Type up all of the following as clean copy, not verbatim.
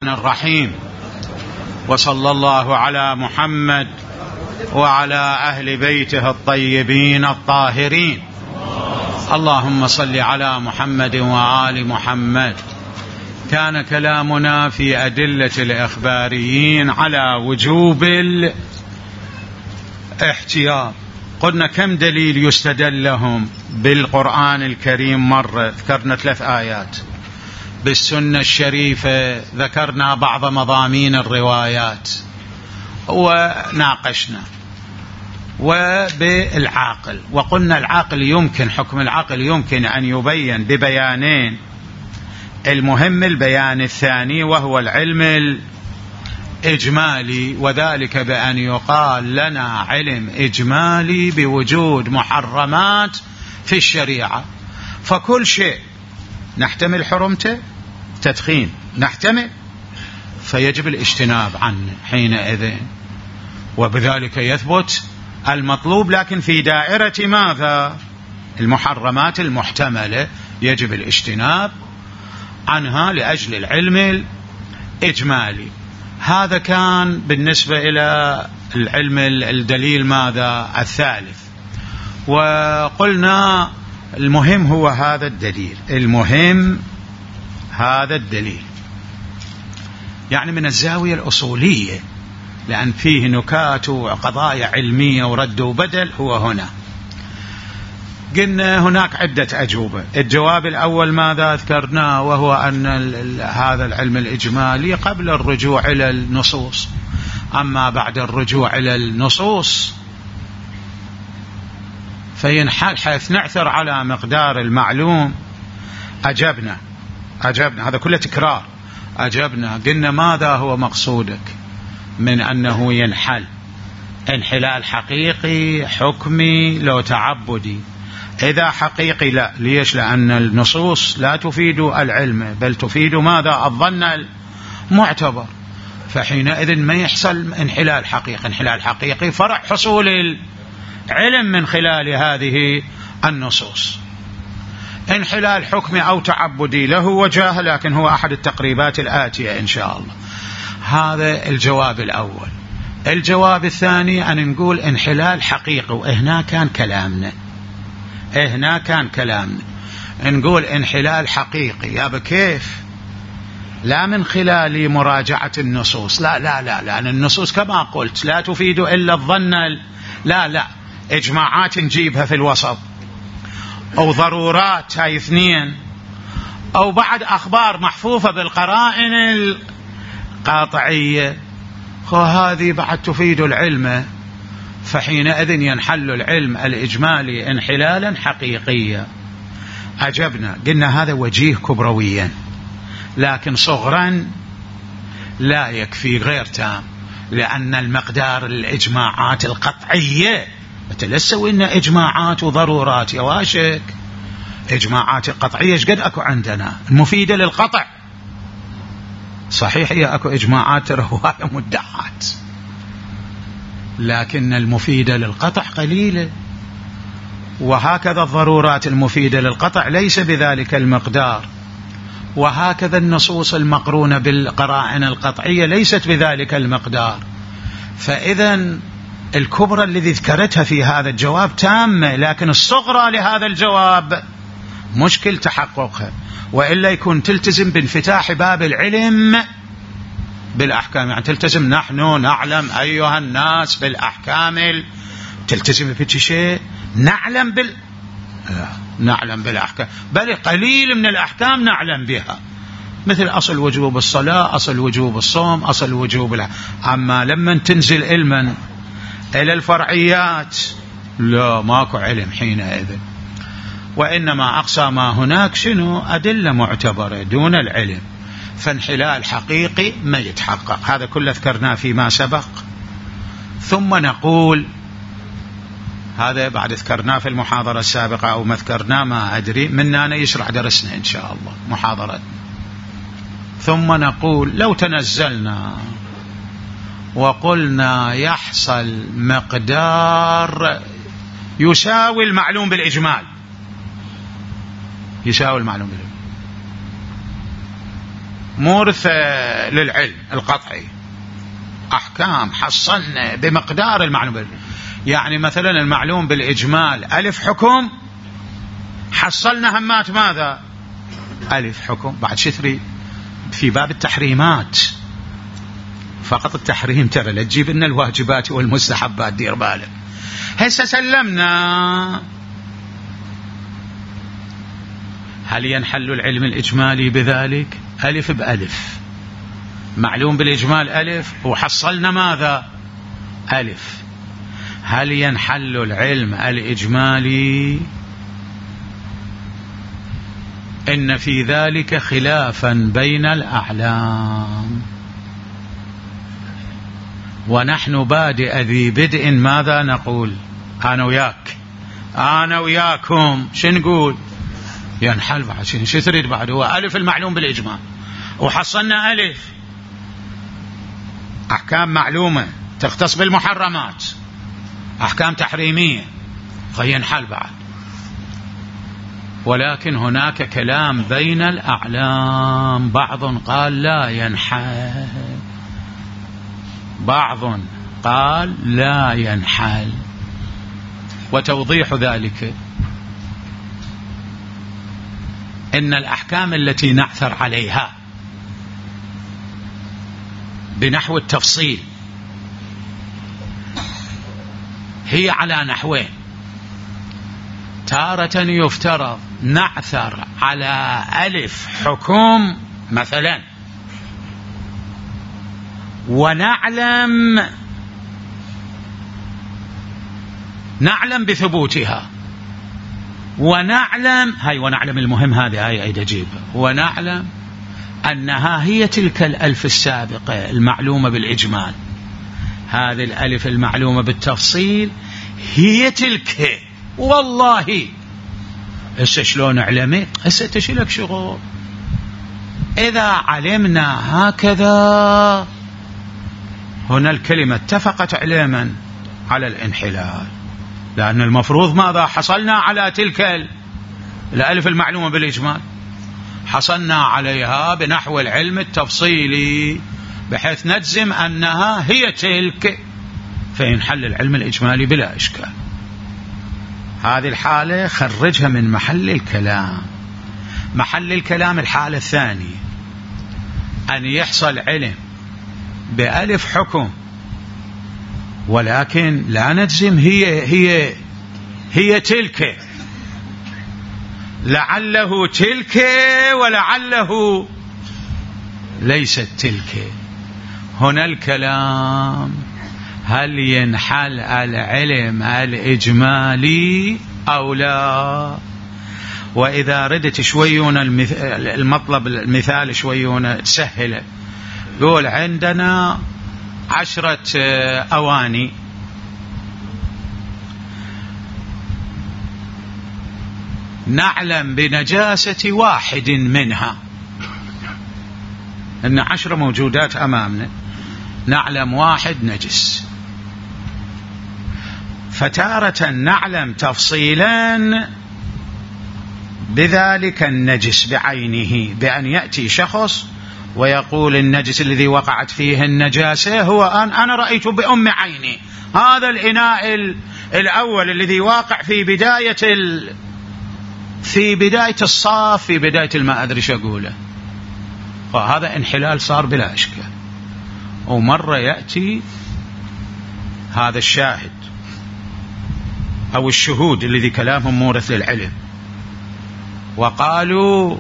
الرحيم، وصلى الله على محمد وعلى أهل بيته الطيبين الطاهرين. اللهم صل على محمد وآل محمد. كان كلامنا في أدلة الإخباريين على وجوب الاحتياط. قلنا كم دليل يستدل لهم بالقرآن الكريم؟ مرة ذكرنا 3 آيات، بالسنة الشريفة ذكرنا بعض مضامين الروايات وناقشنا، وبالعاقل وقلنا العاقل يمكن، حكم العقل يمكن أن يبين ببيانين، المهم البيان الثاني وهو العلم الإجمالي، وذلك بأن يقال لنا علم إجمالي بوجود محرمات في الشريعة، فكل شيء نحتمل حرمته، تدخين نحتمل، فيجب الاجتناب عنه حينئذ، وبذلك يثبت المطلوب، لكن في دائرة ماذا؟ المحرمات المحتملة يجب الاجتناب عنها لأجل العلم الإجمالي. هذا كان بالنسبة إلى العلم الدليل ماذا؟ الثالث. وقلنا المهم هو هذا الدليل، المهم هذا الدليل، يعني من الزاوية الأصولية، لأن فيه نكات وقضايا علمية ورد وبدل. هو هنا قلنا هناك عدة أجوبة. الجواب الأول ماذا ذكرناه؟ وهو أن هذا العلم الإجمالي قبل الرجوع إلى النصوص، أما بعد الرجوع إلى النصوص فينحل حيث نعثر على مقدار المعلوم. أجبنا هذا كله تكرار. أجبنا قلنا ماذا هو مقصودك من أنه ينحل؟ انحلال حقيقي، حكمي، لو تعبدي؟ إذا حقيقي لا. ليش؟ لأن النصوص لا تفيد العلم بل تفيد ماذا؟ الظن المعتبر، فحينئذ ما يحصل انحلال حقيقي. انحلال حقيقي فرع حصول العلم من خلال هذه النصوص. انحلال حكمي أو تعبدي له وجاه، لكن هو أحد التقريبات الآتية إن شاء الله. هذا الجواب الأول. الجواب الثاني أن نقول انحلال حقيقي، وهنا كان كلامنا نقول انحلال حقيقي. يا بكيف؟ لا من خلال مراجعة النصوص، لا لأن النصوص كما قلت لا تفيد إلا الظن، لا إجماعات نجيبها في الوسط، أو ضرورات، هاي 2، أو بعد أخبار محفوفة بالقرائن القاطعية، وهذه بعد تفيد العلم، فحينئذ ينحل العلم الإجمالي انحلالا حقيقيا. أجبنا قلنا هذا وجيه كبرويا، لكن صغرا لا يكفي غير تام، لأن المقدار الإجماعات القطعية تلسوا إن إجماعات وضرورات يا واشك. إجماعات القطعية ايش قد أكو عندنا المفيدة للقطع؟ صحيح هي أكو إجماعات رواية مدعات، لكن المفيدة للقطع قليلة، وهكذا الضرورات المفيدة للقطع ليس بذلك المقدار، وهكذا النصوص المقرونة بالقرائن القطعية ليست بذلك المقدار. فإذا الكبرى الذي ذكرتها في هذا الجواب تامة، لكن الصغرى لهذا الجواب مشكل تحققها، وإلا يكون تلتزم بانفتاح باب العلم بالأحكام، يعني تلتزم نحن نعلم أيها الناس بالأحكام، تلتزم بشيء شيء نعلم بالأحكام، بل قليل من الأحكام نعلم بها، مثل أصل وجوب الصلاة، أصل وجوب الصوم، أصل وجوب أما لما تنزل علما إلى الفرعيات لا، ماكو علم حينئذ. وإنما أقصى ما هناك شنو؟ أدلة معتبرة دون العلم، فانحلال حقيقي ما يتحقق. هذا كله ذكرناه فيما سبق. ثم نقول هذا بعد ذكرناه في المحاضرة السابقة أو ما ذكرناه ما أدري، منا أنا يشرح درسنا إن شاء الله محاضرة. ثم نقول لو تنزلنا وقلنا يحصل مقدار يساوي المعلوم بالإجمال، يساوي المعلوم بالإجمال، مورث للعلم القطعي، أحكام حصلنا بمقدار المعلوم. يعني مثلا المعلوم بالإجمال ألف حكم، حصلنا همات ماذا؟ ألف حكم. بعد شو تريد؟ في باب التحريمات فقط التحريم، ترى لا تجيب لنا الواجبات والمستحبات، دير بالك. هسه سلمنا، هل ينحل العلم الإجمالي بذلك؟ ألف بألف، معلوم بالإجمال ألف وحصلنا ماذا؟ ألف. هل ينحل العلم الإجمالي؟ إن في ذلك خلافا بين الأعلام، ونحن بادئ ذي بدء ماذا نقول؟ أنا وياك، أنا وياكم، شو نقول؟ ينحل. بعد شو تريد بعد؟ هو ألف المعلوم بالإجمال وحصلنا ألف أحكام معلومة تختص بالمحرمات، أحكام تحريمية، فينحل بعد. ولكن هناك كلام بين الأعلام، بعض قال لا ينحل، بعض قال لا ينحل. وتوضيح ذلك إن الأحكام التي نعثر عليها بنحو التفصيل هي على نحوين. تارة يفترض نعثر على ألف حكم مثلا ونعلم بثبوتها، ونعلم المهم هذه هاي أجيبها، ونعلم أنها هي تلك الألف السابقة المعلومة بالإجمال، هذه الألف المعلومة بالتفصيل هي تلك. والله هسه شلون علمت؟ هسه تشيلك شغل. إذا علمنا هكذا هنا الكلمة اتفقت علما على الانحلال، لأن المفروض ماذا؟ حصلنا على تلك الألف المعلومة بالإجمال، حصلنا عليها بنحو العلم التفصيلي بحيث نجزم أنها هي تلك، فينحل العلم الإجمالي بلا إشكال. هذه الحالة خرجها من محل الكلام. محل الكلام الحالة الثانية أن يحصل علم بألف حكم ولكن لا نجزم هي تلك، لعله تلك ولعله ليست تلك. هنا الكلام هل ينحل العلم الإجمالي أو لا؟ وإذا ردت شويون المطلب المثال شويون تسهله، قول عندنا 10 أواني، نعلم بنجاسة واحد منها، إن 10 موجودات أمامنا، نعلم واحد نجس. فتارة نعلم تفصيلا بذلك النجس بعينه، بأن يأتي شخص ويقول النجس الذي وقعت فيه النجاسة هو أنا رأيت بأم عيني، هذا الإناء الأول الذي واقع في بداية الصاف، في بداية الماء، أدري شو أقوله. فهذا انحلال صار بلا إشكال. ومرة يأتي هذا الشاهد أو الشهود الذي كلامهم مورث للعلم وقالوا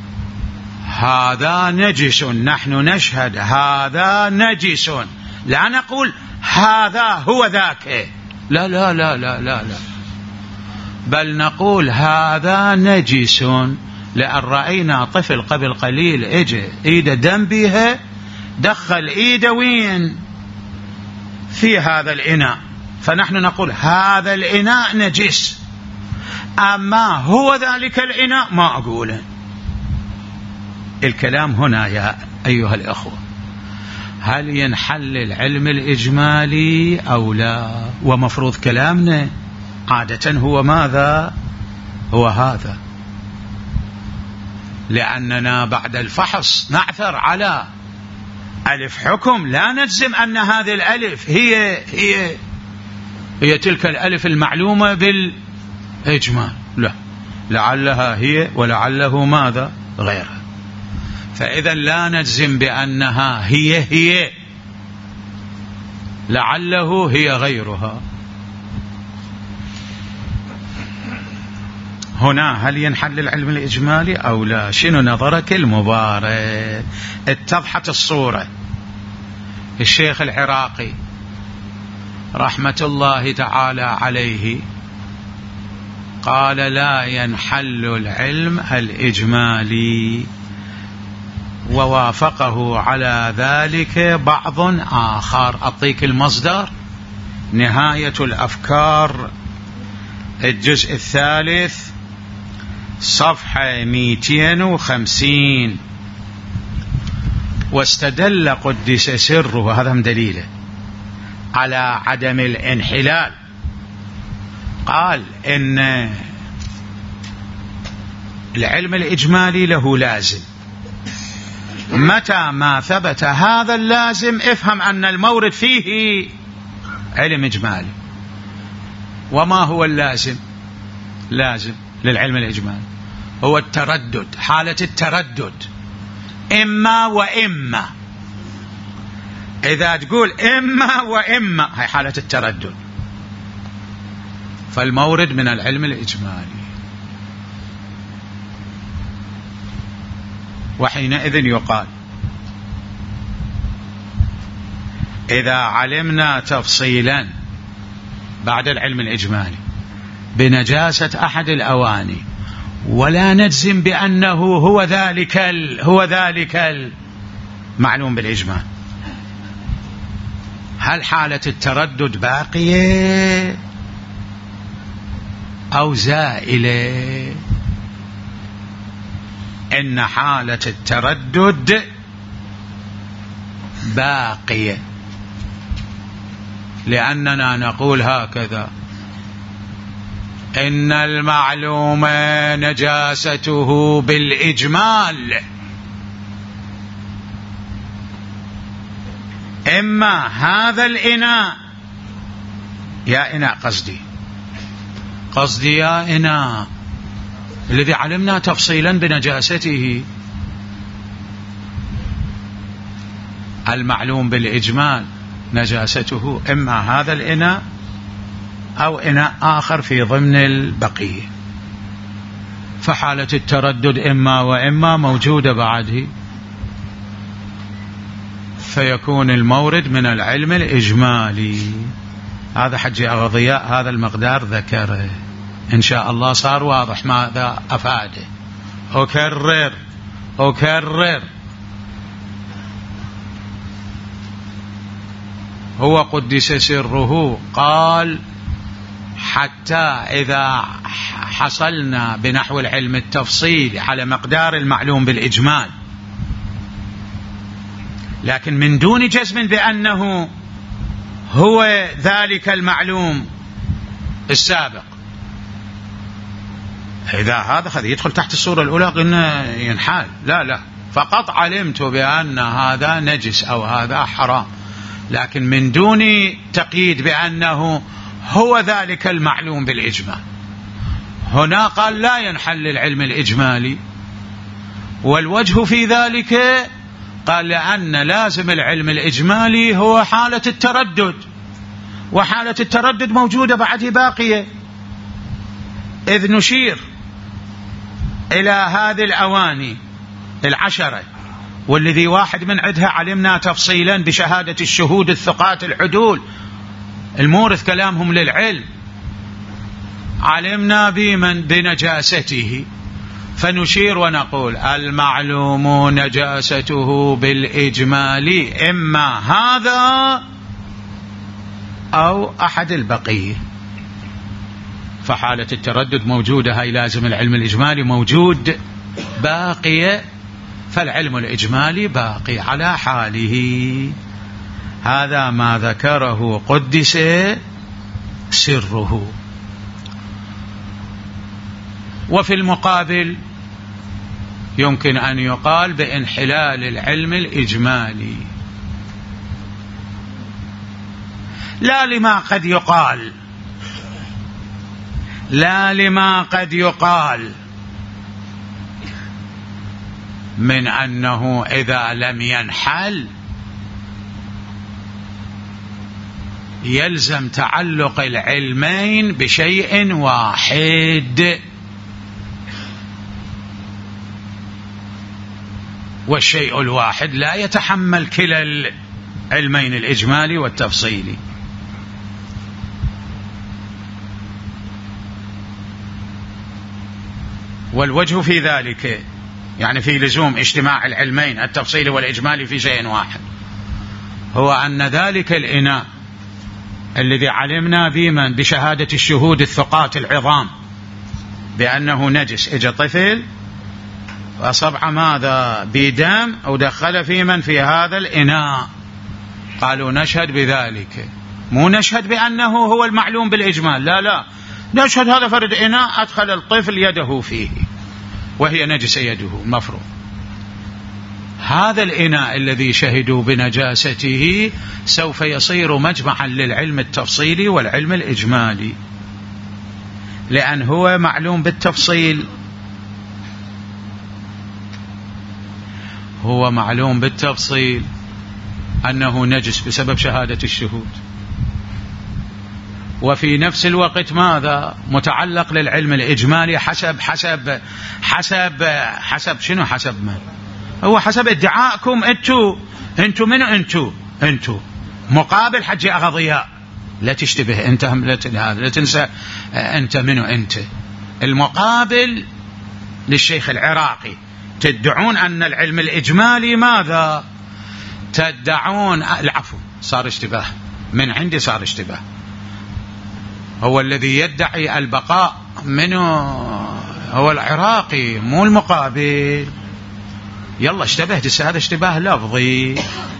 هذا نجس، نحن نشهد هذا نجس، لا نقول هذا هو ذاك، لا لا لا لا لا لا، بل نقول هذا نجس، لأن رأينا طفل قبل قليل اجى ايده دم بها، دخل ايده وين؟ في هذا الإناء، فنحن نقول هذا الإناء نجس، أما هو ذلك الإناء ما أقوله. الكلام هنا يا أيها الأخوة، هل ينحل العلم الإجمالي أو لا؟ ومفروض كلامنا عادة هو ماذا؟ هو هذا. لأننا بعد الفحص نعثر على ألف حكم لا نجزم أن هذه الألف هي تلك الألف المعلومة بالإجمال، لا، لعلها هي ولعله ماذا غيرها. فإذا لا نجزم بأنها هي لعله هي غيرها. هنا هل ينحل العلم الإجمالي أو لا؟ شنو نظرك المبارك؟ اتضحت الصورة. الشيخ العراقي رحمة الله تعالى عليه قال لا ينحل العلم الإجمالي، ووافقه على ذلك بعض آخر. أعطيك المصدر: نهاية الأفكار الجزء 3 صفحة 250. واستدل قدس سره، هذا هم دليله على عدم الانحلال. قال إن العلم الإجمالي له لازم، متى ما ثبت هذا اللازم افهم أن المورد فيه علم إجمالي. وما هو اللازم؟ لازم للعلم الإجمالي هو التردد، حالة التردد، إما وإما. إذا تقول إما وإما هي حالة التردد، فالمورد من العلم الإجمالي. وحينئذ يقال إذا علمنا تفصيلا بعد العلم الإجمالي بنجاسة أحد الأواني ولا نجزم بأنه هو ذلك المعلوم بالإجمال، هل حالة التردد باقية أو زائلة؟ إن حالة التردد باقية، لأننا نقول هكذا: إن المعلوم نجاسته بالإجمال، إما هذا الإناء، يا إناء قصدي يا إناء الذي علمنا تفصيلا بنجاسته، المعلوم بالإجمال نجاسته إما هذا الإناء أو إناء آخر في ضمن البقية، فحالة التردد إما وإما موجودة بعده، فيكون المورد من العلم الإجمالي. هذا حجي أغضياء هذا المقدار ذكره، إن شاء الله صار واضح ماذا أفاده. أكرر هو قدس سره قال: حتى إذا حصلنا بنحو العلم التفصيلي على مقدار المعلوم بالإجمال، لكن من دون جزم بأنه هو ذلك المعلوم السابق، إذا هذا يدخل تحت الصورة الأولى قلنا ينحال، لا، فقط علمت بأن هذا نجس أو هذا حرام، لكن من دون تقييد بأنه هو ذلك المعلوم بالإجمال. هنا قال لا ينحل العلم الإجمالي، والوجه في ذلك قال لأن لازم العلم الإجمالي هو حالة التردد، وحالة التردد موجودة بعده باقية، إذ نشير إلى هذه الأواني 10 والذي واحد من عدها علمنا تفصيلا بشهادة الشهود الثقات العدول المورث كلامهم للعلم، علمنا بنجاسته، فنشير ونقول المعلوم نجاسته بالإجمال إما هذا أو أحد البقية، فحالة التردد موجودة، هاي لازم العلم الإجمالي موجود باقية، فالعلم الإجمالي باقي على حاله. هذا ما ذكره قدس سره. وفي المقابل يمكن أن يقال بانحلال العلم الإجمالي، لا لما قد يقال من أنه إذا لم ينحل يلزم تعلق العلمين بشيء واحد، والشيء الواحد لا يتحمل كلا العلمين الإجمالي والتفصيلي. والوجه في ذلك يعني في لزوم اجتماع العلمين التفصيلي والإجمالي في شيء واحد هو أن ذلك الإناء الذي علمنا بشهادة الشهود الثقات العظام بأنه نجس، اجى طفل وأصبع ماذا بدم أو دخل في هذا الإناء، قالوا نشهد بذلك، مو نشهد بأنه هو المعلوم بالإجمال، لا نشهد هذا فرد إناء أدخل الطفل يده فيه وهي نجس يده المفروض. هذا الإناء الذي شهدوا بنجاسته سوف يصير مجمعا للعلم التفصيلي والعلم الإجمالي، لأن هو معلوم بالتفصيل، هو معلوم بالتفصيل أنه نجس بسبب شهادة الشهود، وفي نفس الوقت ماذا متعلق للعلم الإجمالي حسب شنو؟ حسب من هو؟ حسب ادعائكم انتو منو؟ انتو مقابل حج أغضياء، لا تشتبه انت، لا تنسى انت منو؟ انت المقابل للشيخ العراقي، تدعون أن العلم الإجمالي ماذا؟ تدعون العفو، صار اشتباه من عندي، صار اشتباه. هو الذي يدعي البقاء منه هو العراقي مو المقابل. يلا اشتبهت، هذا اشتباه لفظي.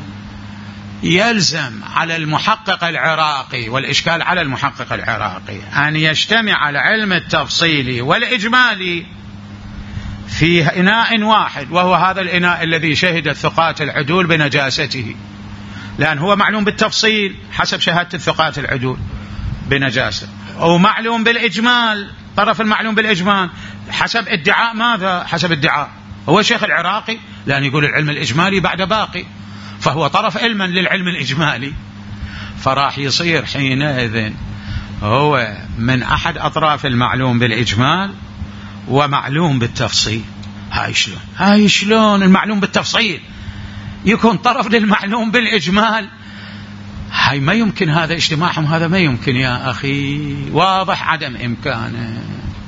يلزم على المحقق العراقي، والإشكال على المحقق العراقي، أن يجتمع العلم التفصيلي والإجمالي في إناء واحد، وهو هذا الإناء الذي شهد الثقات العدول بنجاسته، لأن هو معلوم بالتفصيل حسب شهادة الثقات العدول بنجاسة، أو معلوم بالإجمال، طرف المعلوم بالإجمال حسب ادعاء ماذا؟ حسب ادعاء هو الشيخ العراقي، لأن يقول العلم الإجمالي بعد باقي، فهو طرف علما للعلم الإجمالي، فراح يصير حينئذ هو من أحد أطراف المعلوم بالإجمال ومعلوم بالتفصيل. هاي شلون المعلوم بالتفصيل يكون طرف للمعلوم بالإجمال؟ هاي ما يمكن، هذا اجتماعهم هذا ما يمكن يا أخي، واضح عدم إمكانه.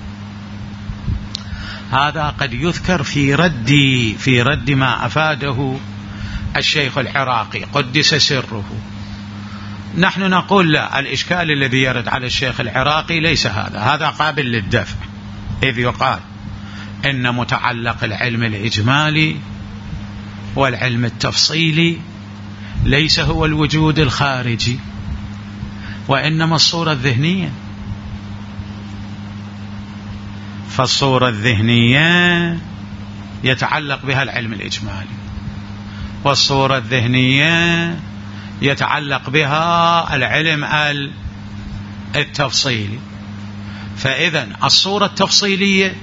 هذا قد يذكر في رد ما أفاده الشيخ العراقي قدس سره. نحن نقول لا، الإشكال الذي يرد على الشيخ العراقي ليس هذا قابل للدفع، إذ يقال إن متعلق العلم الإجمالي والعلم التفصيلي ليس هو الوجود الخارجي، وإنما الصورة الذهنية. فالصورة الذهنية يتعلق بها العلم الإجمالي، والصورة الذهنية يتعلق بها العلم التفصيلي. فإذا الصورة التفصيلية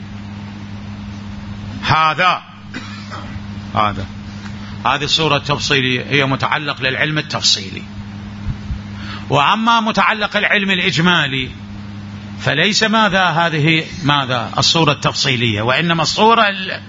هذه الصورة التفصيلية هي متعلق للعلم التفصيلي، وأما متعلق العلم الإجمالي فليس هذه الصورة التفصيلية، وإنما الصورة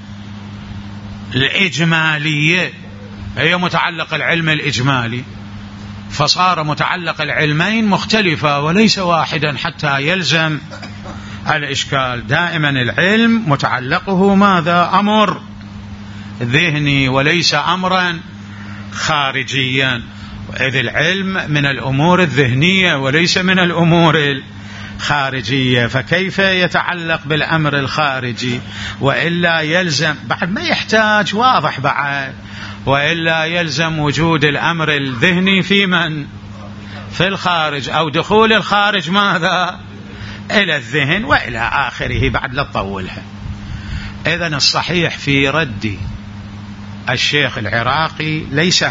الإجمالية هي متعلق العلم الإجمالي. فصار متعلق العلمين مختلفة وليس واحدا حتى يلزم الإشكال. دائما العلم متعلقه أمر ذهني وليس أمرا خارجيا، وإذ العلم من الأمور الذهنية وليس من الأمور الخارجية، فكيف يتعلق بالأمر الخارجي؟ وإلا يلزم بعد ما يحتاج واضح بعد، وإلا يلزم وجود الأمر الذهني في الخارج، أو دخول الخارج إلى الذهن وإلى آخره، بعد لا تطولها. إذن الصحيح في رد الشيخ العراقي ليس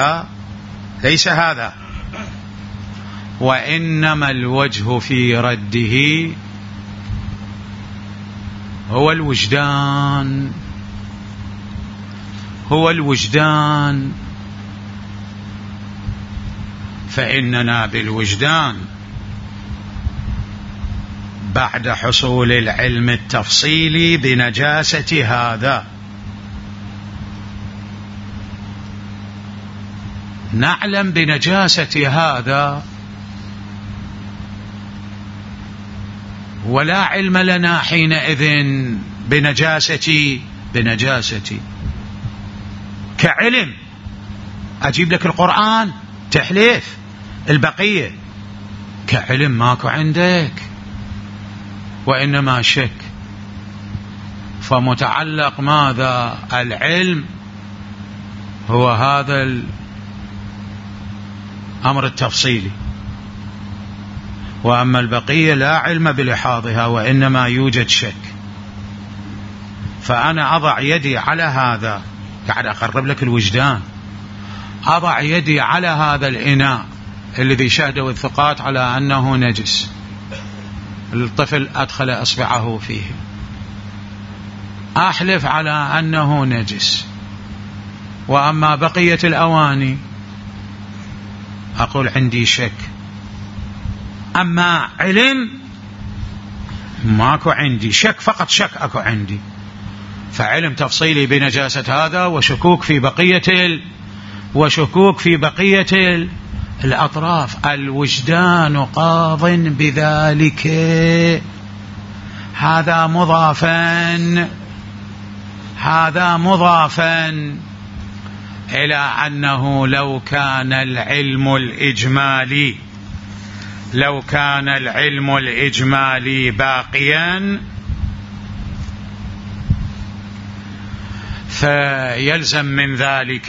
هذا، وإنما الوجه في رده هو الوجدان، فإننا بالوجدان بعد حصول العلم التفصيلي بنجاسة هذا نعلم بنجاسة هذا، ولا علم لنا حينئذ بنجاستي كعلم. أجيب لك القرآن تحليف، البقية كعلم ماكو عندك، وإنما شك. فمتعلق ماذا؟ العلم هو هذا الأمر التفصيلي، وأما البقية لا علم بلحاظها، وإنما يوجد شك. فأنا أضع يدي على هذا، قاعد أقرب لك الوجدان، أضع يدي على هذا الإناء الذي شهده الثقات على أنه نجس، الطفل أدخل أصبعه فيه، أحلف على أنه نجس. وأما بقية الأواني أقول عندي شك. أما علم ماكو عندي شك، فقط شك أكو عندي. فعلم تفصيلي بنجاسة هذا، وشكوك في بقية الأطراف. الوجدان قاض بذلك. هذا مضافا إلى أنه لو كان العلم الإجمالي باقيا فيلزم من ذلك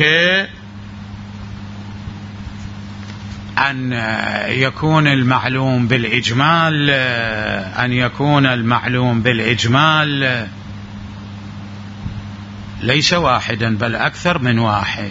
أن يكون المعلوم بالإجمال ليس واحدا بل أكثر من واحد،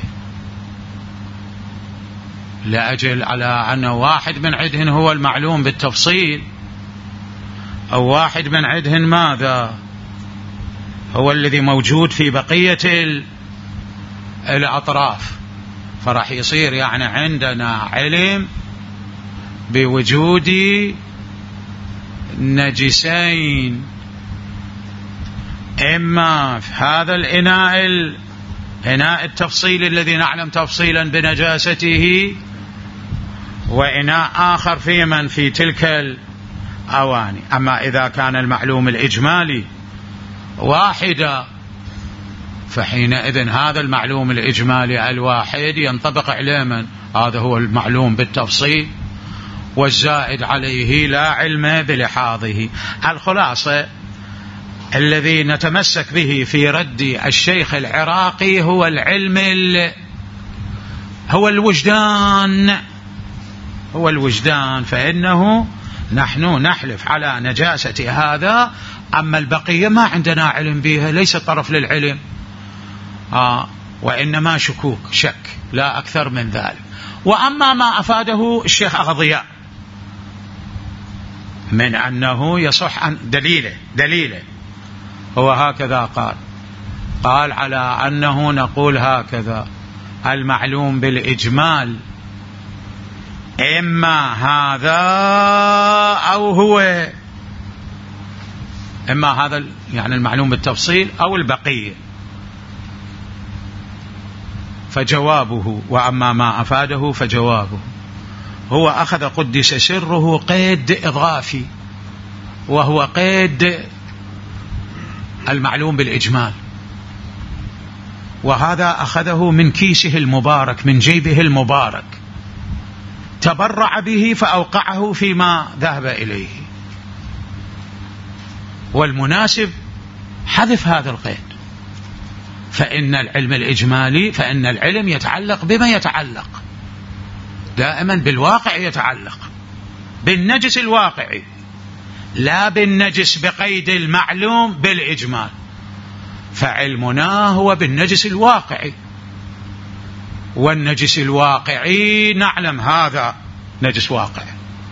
لأجل على أن واحد من عدهن هو المعلوم بالتفصيل، أو واحد من عدهن ماذا هو الذي موجود في بقية الأطراف. فراح يصير يعني عندنا علم بوجود نجسين، إما في هذا الإناء التفصيل الذي نعلم تفصيلا بنجاسته، وإناء آخر في تلك الأواني. أما إذا كان المعلوم الإجمالي واحدا، فحينئذ هذا المعلوم الإجمالي الواحد ينطبق على من؟ هذا هو المعلوم بالتفصيل، والزائد عليه لا علم بلحاظه. الخلاصة الذي نتمسك به في رد الشيخ العراقي هو هو الوجدان، فإنه نحن نحلف على نجاسة هذا، أما البقية ما عندنا علم بها، ليس طرف للعلم، وإنما شك لا أكثر من ذلك. وأما ما أفاده الشيخ أغضياء من أنه يصح أن دليله هو هكذا قال على أنه نقول هكذا: المعلوم بالإجمال إما هذا أو هو، إما هذا يعني المعلوم بالتفصيل أو البقية. فجوابه، وأما ما أفاده فجوابه، هو أخذ قدس سره قيد إضافي، وهو قيد المعلوم بالإجمال، وهذا أخذه من كيسه المبارك، من جيبه المبارك، تبرع به فأوقعه فيما ذهب إليه. والمناسب حذف هذا القيد، فإن العلم الإجمالي، فإن العلم يتعلق بما يتعلق دائما بالواقع، يتعلق بالنجس الواقعي، لا بالنجس بقيد المعلوم بالإجمال. فعلمنا هو بالنجس الواقعي، والنجس الواقعي نعلم هذا نجس واقعي.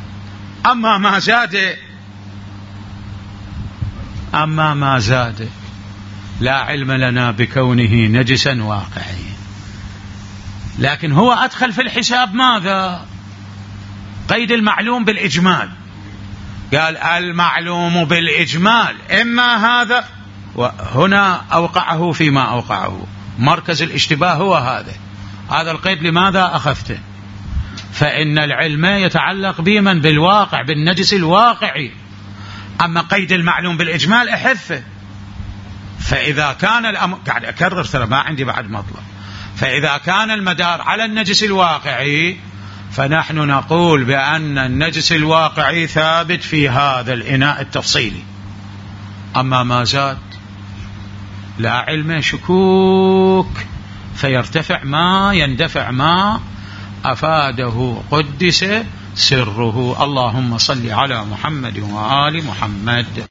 أما ما زاد لا علم لنا بكونه نجسا واقعي. لكن هو أدخل في الحساب ماذا؟ قيد المعلوم بالإجمال. قال المعلوم بالإجمال إما هذا، وهنا أوقعه فيما أوقعه. مركز الاشتباه هو هذا القيد. لماذا أخذته؟ فإن العلم يتعلق بمن؟ بالواقع، بالنجس الواقعي. أما قيد المعلوم بالإجمال أحفه. فإذا كان الأمر، قاعد أكرر ترى ما عندي بعد مطلب، فإذا كان المدار على النجس الواقعي فنحن نقول بأن النجس الواقعي ثابت في هذا الإناء التفصيلي. أما ما زاد لا علم، شكوك، فيرتفع ما يندفع ما أفاده قدس سره. اللهم صل على محمد وآل محمد.